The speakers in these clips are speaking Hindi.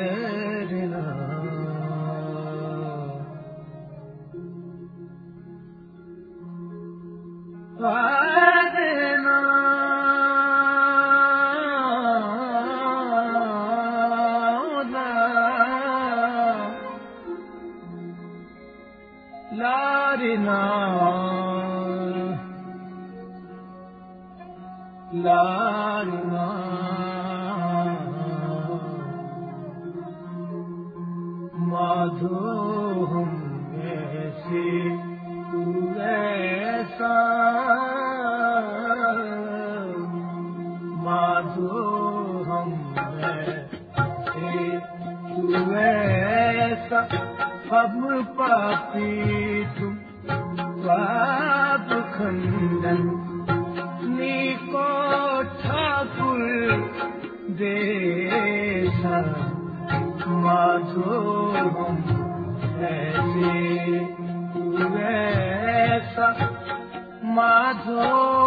तेरना देना लारिना लारिना माधो हम ऐसे तू ऐसा माधो हम ऐसे तू ऐसा हम पापी तुम पाप खंडन नीको ठाकुर देसा माधो हम ऐसे तू ऐसा माधो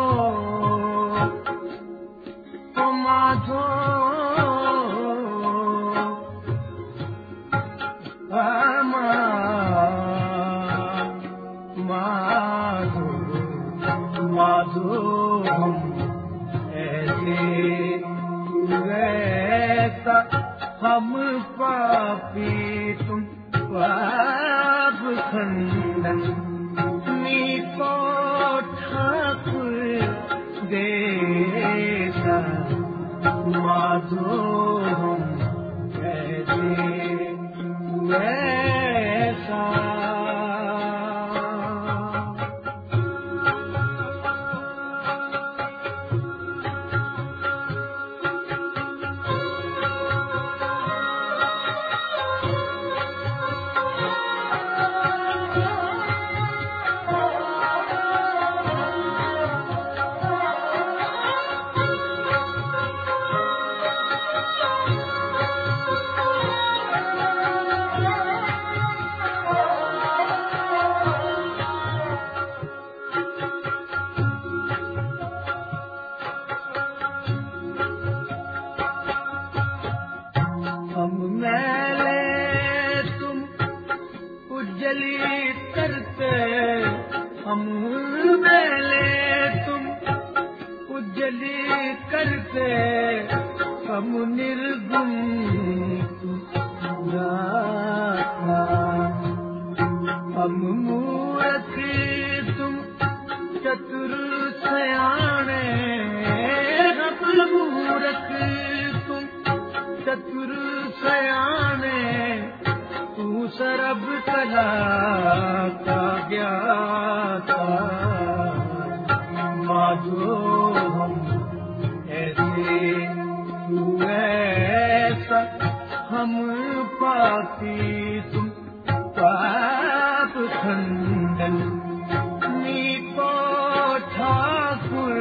ओ माधो माधो माधो हम ऐसे तू ऐसा हम पापी तुम पाप खंडन नीको ठाकुर देसा माधो हम ऐसे तू ऐसा हम मैले तुम उज्जली करते हम मैले तुम उज्जली करते हम निर्गुण दाता हम मूर्ख तुम चतुर सयाने हम मूर्ख तुम चतुर सयाने तू सरब कला का ज्ञाता माधो हम ऐसे तू ऐसा हम पापी तुम पाप खंडन नीको ठाकुर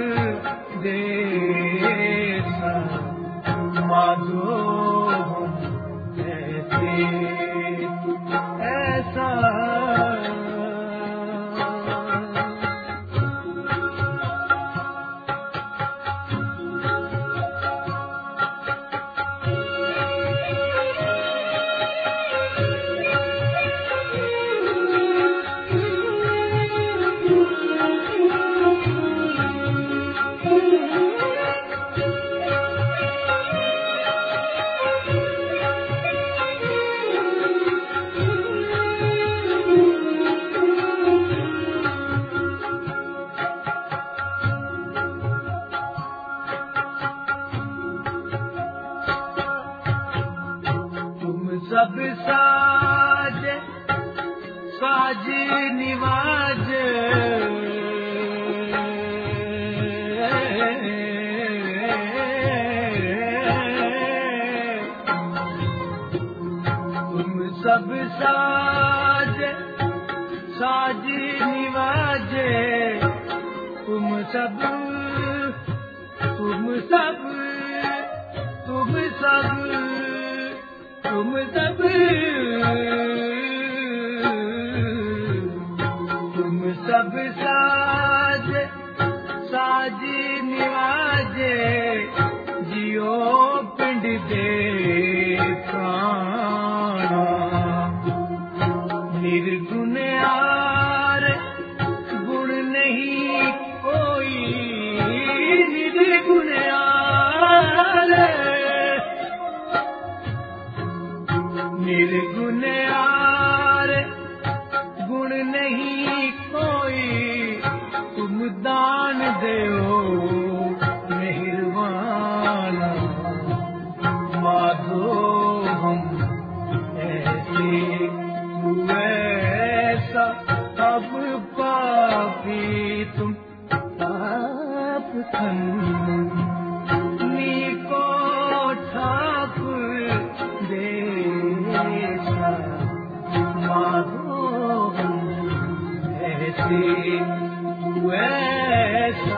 देसा माधो हम ऐसे ऐसा सब साज साज निवाज तुम सब साज साज निवाज तुम सब तुम सब तुम सब तुम सब तुम सब साज साज निवाजे जियो पिंड दे प्राण निर्गुण यार गुण नहीं कोई, तुम दान दो मेहरबाना। माधो हम ऐसे वैसा, अब पापी तुम पाप खंडनी को ठाकुर देसा। माधो हम ऐसे वैसा।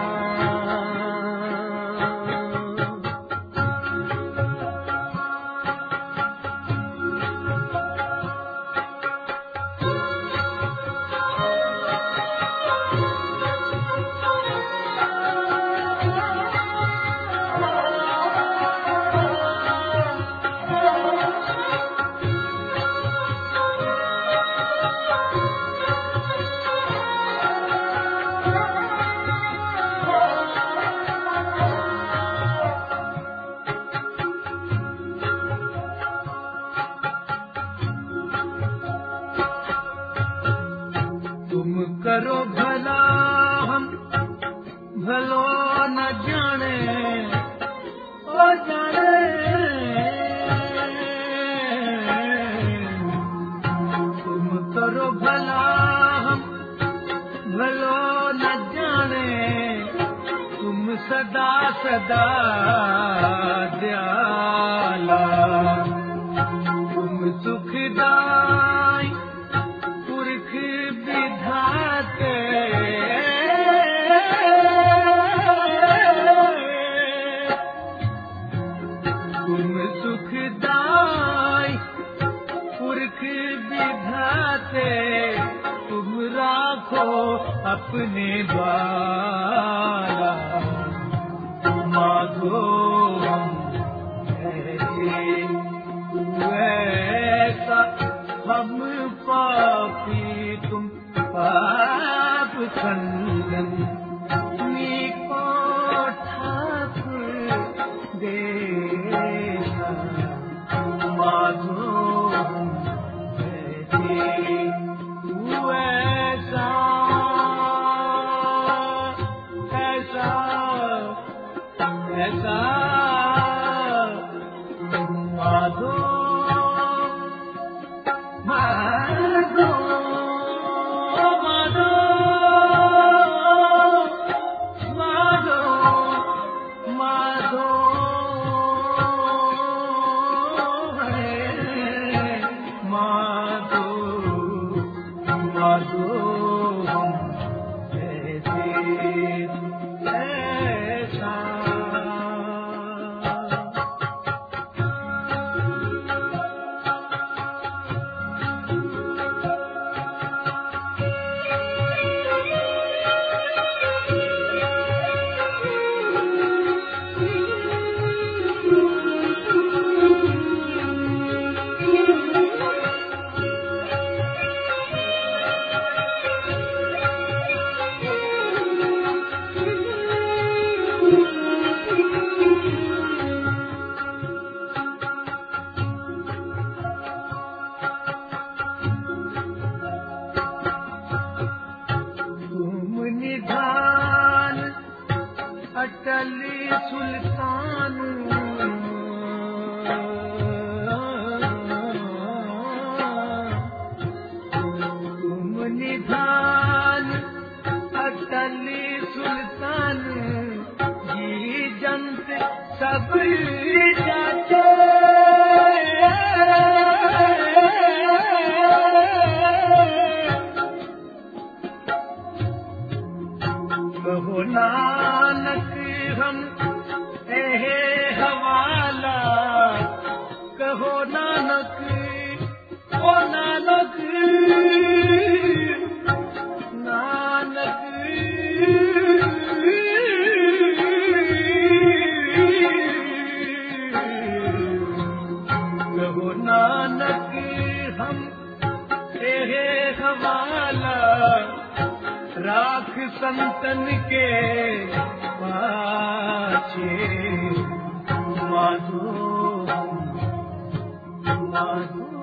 करो भला हम भलो न जाने, ओ जाने। तुम करो भला हम भलो न जाने, तुम सदा सदा दयाला। तुम सुखदाई पुरख विधाते, तुम सुखदाई पुरख विधाते। तुम राखो अपने बाला। माधो हम ऐसे वैसा, हम पापी तुम पाप खंडन को ठाकुर देसा। माधो हम ऐसे वैसा, ऐसा ऐसा। माधो माधो माधो माधो माधो माधो माधो हम ऐसे ऐसा। अटल सुल्तान तुम निधान, अटल सुल्तान जी जंत सब जाते। कहो नानक हम एहे हवाला, कहो नानक ओ नानक नानक। कहो नानक हम एहे हवाला, राख संतन के पाछे। माधो माधो